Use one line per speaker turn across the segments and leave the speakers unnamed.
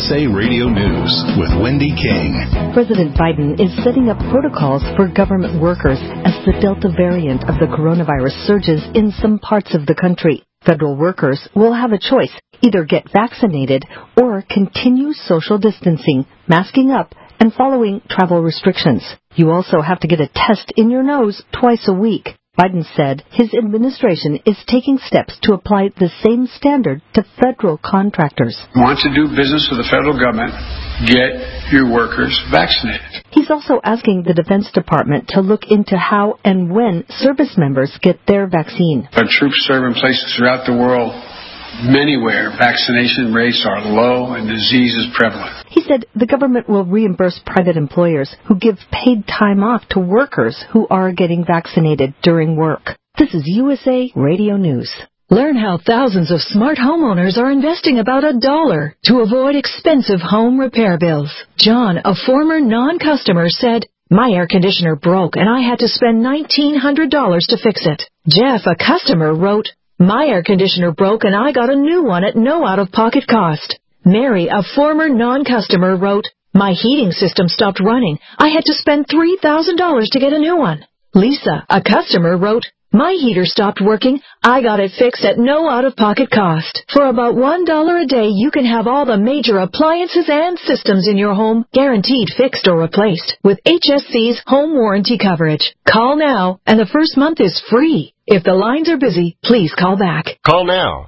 USA Radio News with Wendy King.
President Biden is setting up protocols for government workers as the Delta variant of the coronavirus surges in some parts of the country. Federal workers will have a choice: either get vaccinated or continue social distancing, masking up, and following travel restrictions. You also have to get a test in your nose twice a week. Biden said his administration is taking steps to apply the same standard to federal contractors.
Want to do business with the federal government, get your workers vaccinated.
He's also asking the Defense Department to look into how and when service members get their vaccine.
Our troops serve in places throughout the world. Many where vaccination rates are low and disease is prevalent.
He said the government will reimburse private employers who give paid time off to workers who are getting vaccinated during work. This is USA Radio News.
Learn how thousands of smart homeowners are investing about $1 to avoid expensive home repair bills. John, a former non-customer, said, "My air conditioner broke and I had to spend $1,900 to fix it." Jeff, a customer, wrote, "My air conditioner broke and I got a new one at no out-of-pocket cost." Mary, a former non-customer, wrote, "My heating system stopped running. I had to spend $3,000 to get a new one." Lisa, a customer, wrote, "My heater stopped working. I got it fixed at no out-of-pocket cost." For about $1 a day, you can have all the major appliances and systems in your home guaranteed fixed or replaced with HSC's home warranty coverage. Call now, and the first month is free. If the lines are busy, please call back.
Call now,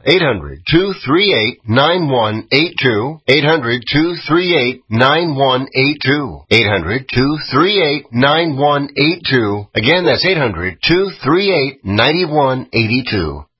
800-238-9182, 800-238-9182, 800-238-9182. Again, that's 800-238-9182.